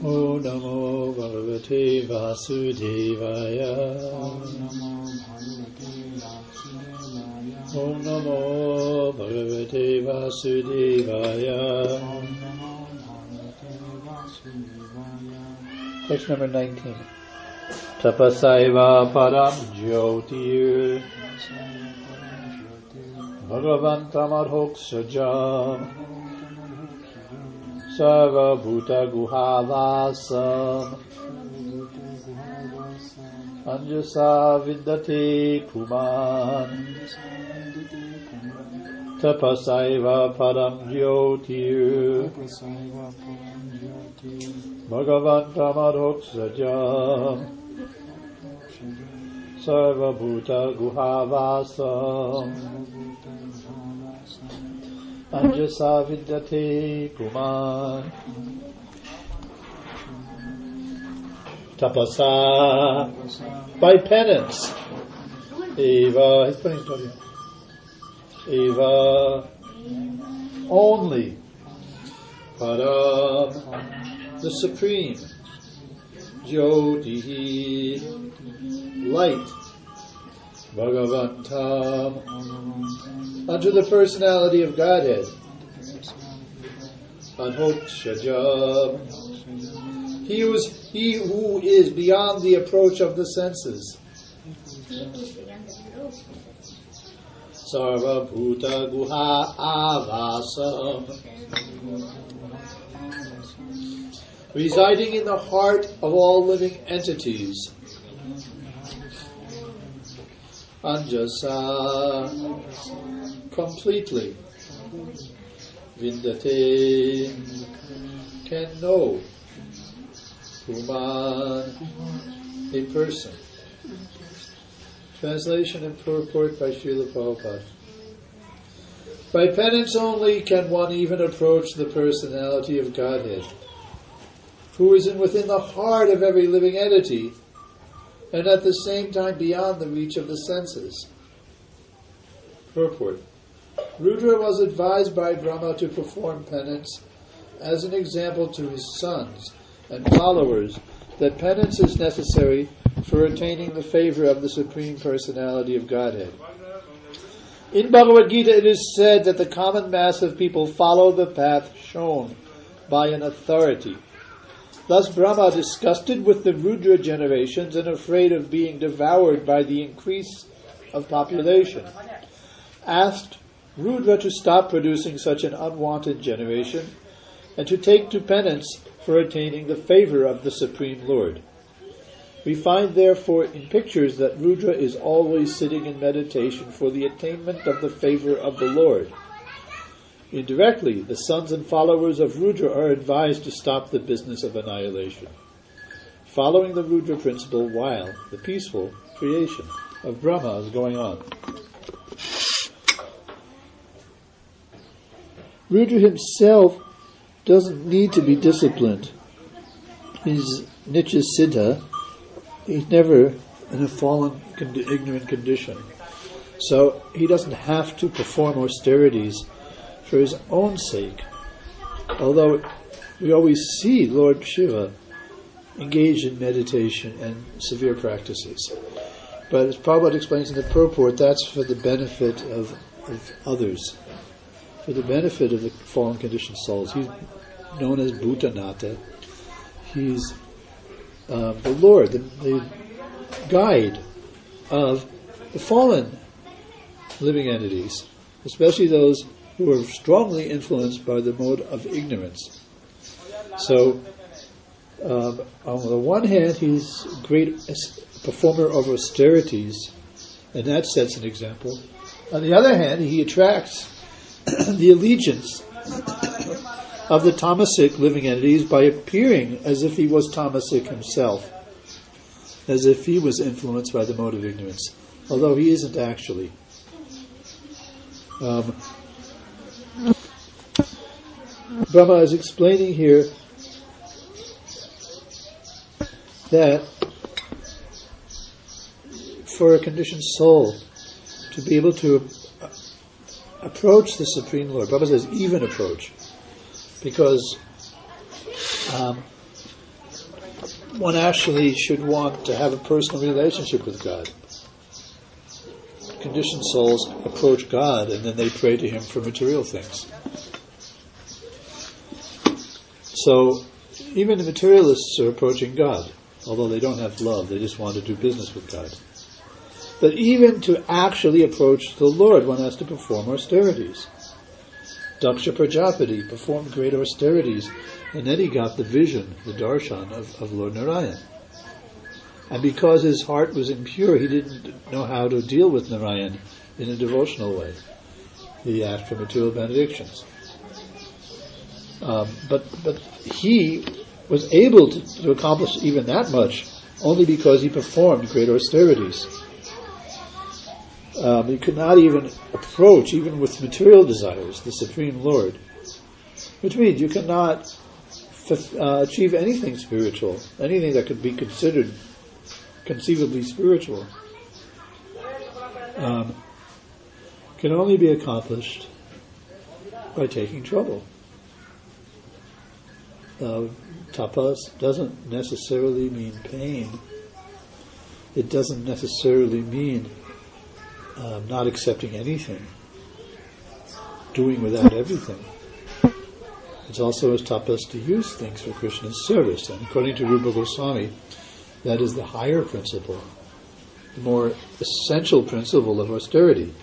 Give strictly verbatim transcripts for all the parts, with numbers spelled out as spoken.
Om Namo Bhagavate Vasudevaya. Om Namo Bhagavate Vasudevaya. Text number nineteen. Tapasaiva Param Jyotir Bhagavantamadhoksajam Sarva Bhuta Guhavasam Anjasa Viddate Puman Tapasaiva Param Jyotir Bhagavantamadhoksajam Sarva Bhuta Guhavasam Anjasa Vidyate Puman Tapasa by penance. Eva, he's putting it here. Eva only. Param, the Supreme. Jyotihi, light. Bhagavantam, unto the personality of Godhead. Anhokshajam, he who is he who is beyond the approach of the senses. Sarva Bhuta Guha Avasam, residing in the heart of all living entities. Anjasa, completely. Vindate, can know. Puman, a person. Translation and purport by Srila Prabhupada. By penance only can one even approach the personality of Godhead, who is in within the heart of every living entity, and at the same time beyond the reach of the senses. Purport. Rudra was advised by Brahma to perform penance as an example to his sons and followers that penance is necessary for attaining the favor of the Supreme Personality of Godhead. In Bhagavad Gita it is said that the common mass of people follow the path shown by an authority. Thus Brahma, disgusted with the Rudra generations and afraid of being devoured by the increase of population, asked Rudra to stop producing such an unwanted generation and to take to penance for attaining the favor of the Supreme Lord. We find therefore in pictures that Rudra is always sitting in meditation for the attainment of the favor of the Lord. Indirectly, the sons and followers of Rudra are advised to stop the business of annihilation, following the Rudra principle while the peaceful creation of Brahma is going on. Rudra himself doesn't need to be disciplined. He's Nitya Siddha. He's never in a fallen, ignorant condition. So he doesn't have to perform austerities for his own sake. Although we always see Lord Shiva engaged in meditation and severe practices. But as Prabhupada explains in the purport, that's for the benefit of, of others, for the benefit of the fallen conditioned souls. He's known as Bhutanata. He's uh, the Lord, the, the guide of the fallen living entities, especially those who are strongly influenced by the mode of ignorance. So, um, on the one hand, he's a great performer of austerities, and that sets an example. On the other hand, he attracts the allegiance of the tamasic living entities by appearing as if he was tamasic himself, as if he was influenced by the mode of ignorance, although he isn't actually. Um, Brahma is explaining here that for a conditioned soul to be able to approach the Supreme Lord, Brahma says even approach, because um, one actually should want to have a personal relationship with God. Conditioned souls approach God and then they pray to Him for material things. So, even the materialists are approaching God, although they don't have love, they just want to do business with God. But even to actually approach the Lord, one has to perform austerities. Daksha Prajapati performed great austerities, and then he got the vision, the darshan of, of Lord Narayan. And because his heart was impure, he didn't know how to deal with Narayan in a devotional way. He asked for material benedictions. Um, but but he was able to, to accomplish even that much only because he performed great austerities. Um, he could not even approach, even with material desires, the Supreme Lord. Which means you cannot f- uh, achieve anything spiritual, anything that could be considered conceivably spiritual, um, can only be accomplished by taking trouble. Uh, tapas doesn't necessarily mean pain. It doesn't necessarily mean um, not accepting anything, doing without everything. It's also as tapas to use things for Krishna's service. And according to Rupa Goswami, that is the higher principle, the more essential principle of austerity.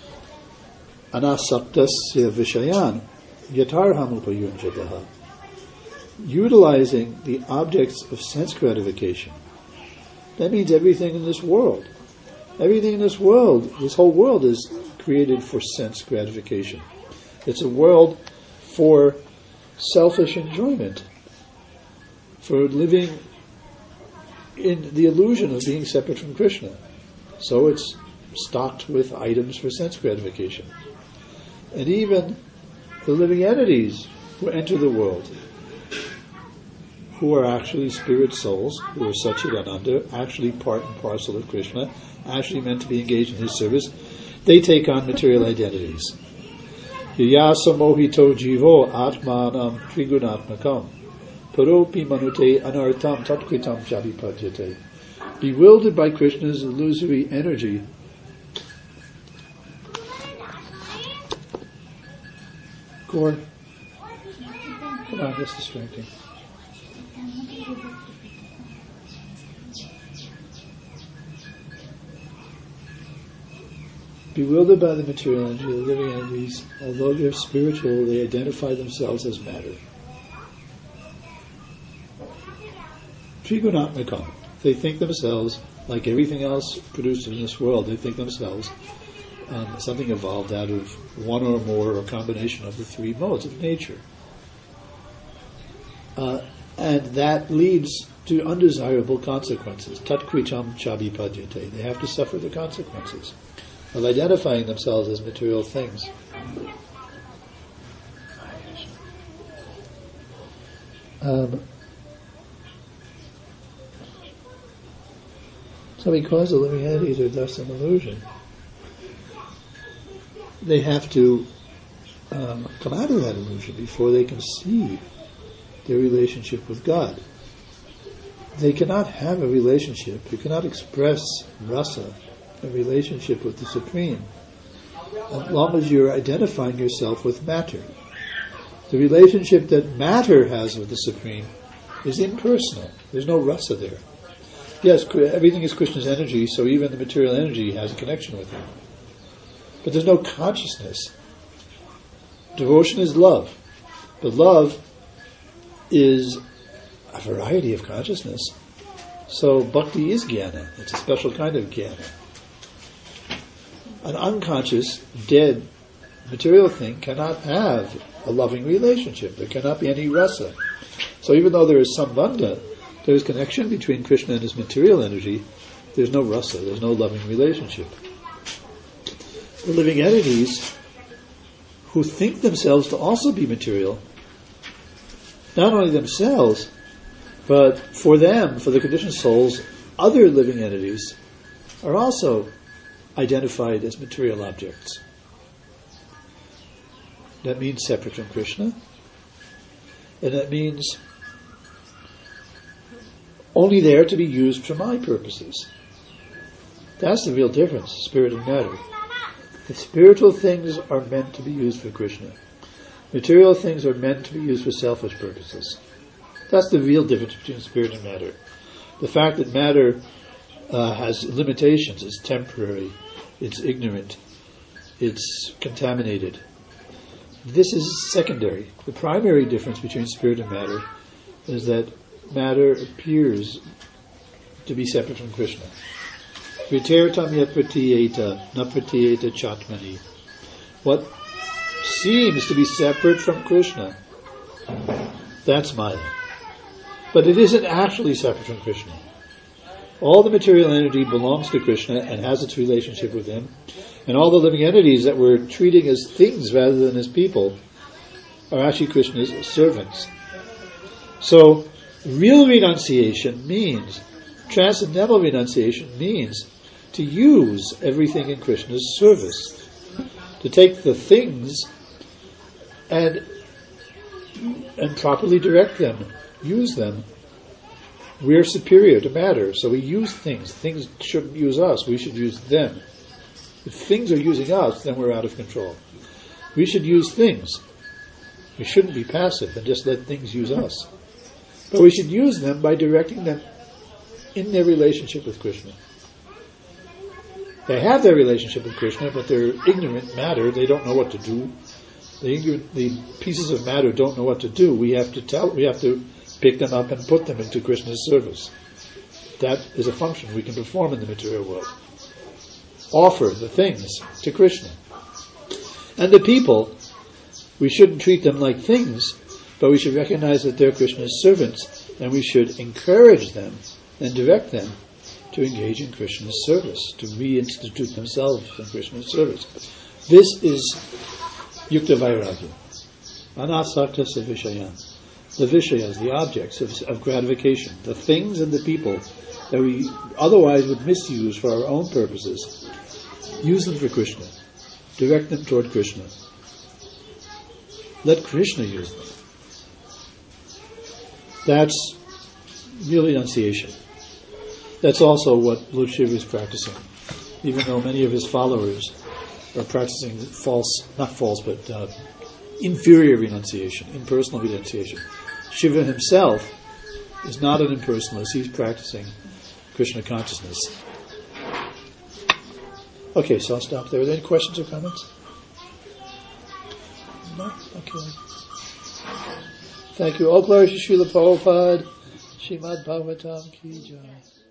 Anasaktasya vishayan yatarham upayunjataha. Utilizing the objects of sense gratification. That means everything in this world. Everything in this world, this whole world is created for sense gratification. It's a world for selfish enjoyment, for living in the illusion of being separate from Krishna. So it's stocked with items for sense gratification. And even the living entities who enter the world, who are actually spirit souls, who are Satchidananda, actually part and parcel of Krishna, actually meant to be engaged in His service, they take on material identities. Yayasa mohito jivo atmanam trigunatmakam paropi manute anartam tatkritam chavipadyate. Bewildered by Krishna's illusory energy, Gord, come on, that's distracting. Bewildered by the material energy, the living entities, although they're spiritual, they identify themselves as matter. Trigunatmakam. They think themselves, like everything else produced in this world, they think themselves um, something evolved out of one or more or combination of the three modes of nature. Uh, and that leads to undesirable consequences. Tatkritam chavipadyate. They have to suffer the consequences of identifying themselves as material things. Um, so because the living entities are thus an illusion, they have to um, come out of that illusion before they can see their relationship with God. They cannot have a relationship, you cannot express rasa, a relationship with the Supreme, as long as you're identifying yourself with matter. The relationship that matter has with the Supreme is impersonal. There's no rasa there. Yes, everything is Krishna's energy, so even the material energy has a connection with Him. But there's no consciousness. Devotion is love. But love is a variety of consciousness. So bhakti is jnana. It's a special kind of jnana. An unconscious, dead, material thing cannot have a loving relationship. There cannot be any rasa. So even though there is sambandha, there is connection between Krishna and His material energy, there's no rasa, there's no loving relationship. The living entities who think themselves to also be material, not only themselves, but for them, for the conditioned souls, other living entities are also identified as material objects. That means separate from Krishna, and that means only there to be used for my purposes. That's the real difference, spirit and matter. The spiritual things are meant to be used for Krishna. Material things are meant to be used for selfish purposes. That's the real difference between spirit and matter. The fact that matter uh, has limitations, it's temporary, it's ignorant, it's contaminated. This is secondary. The primary difference between spirit and matter is that matter appears to be separate from Krishna. Viteritam yat pratiyeta, na pratiyeta chatmani. What seems to be separate from Krishna, that's Maya. But it isn't actually separate from Krishna. All the material energy belongs to Krishna and has its relationship with him. And all the living entities that we're treating as things rather than as people are actually Krishna's servants. So, real renunciation means, transcendental renunciation means to use everything in Krishna's service. To take the things and and properly direct them, use them. We're superior to matter, so we use things. Things shouldn't use us, we should use them. If things are using us, then we're out of control. We should use things. We shouldn't be passive and just let things use us. But we should use them by directing them in their relationship with Krishna. They have their relationship with Krishna, but they're ignorant matter. They don't know what to do. The ignorant, the pieces of matter don't know what to do. We have to tell. We have to pick them up and put them into Krishna's service. That is a function we can perform in the material world. Offer the things to Krishna. And the people, we shouldn't treat them like things, but we should recognize that they're Krishna's servants, and we should encourage them and direct them to engage in Krishna's service, to reinstitute themselves in Krishna's service. This is Yukta Vairagya. Anasakta Savishayam. The Vishayas, the objects of, of gratification, the things and the people that we otherwise would misuse for our own purposes, use them for Krishna. Direct them toward Krishna. Let Krishna use them. That's real renunciation. That's also what Lord Shiva is practicing, even though many of his followers are practicing false, not false, but uh, inferior renunciation, impersonal renunciation. Shiva himself is not an impersonalist. He's practicing Krishna consciousness. Okay, so I'll stop there. Are there any questions or comments? No? Okay. Thank you. All glory to Srila Prabhupada. Srimad Bhagavatam Ki Jai.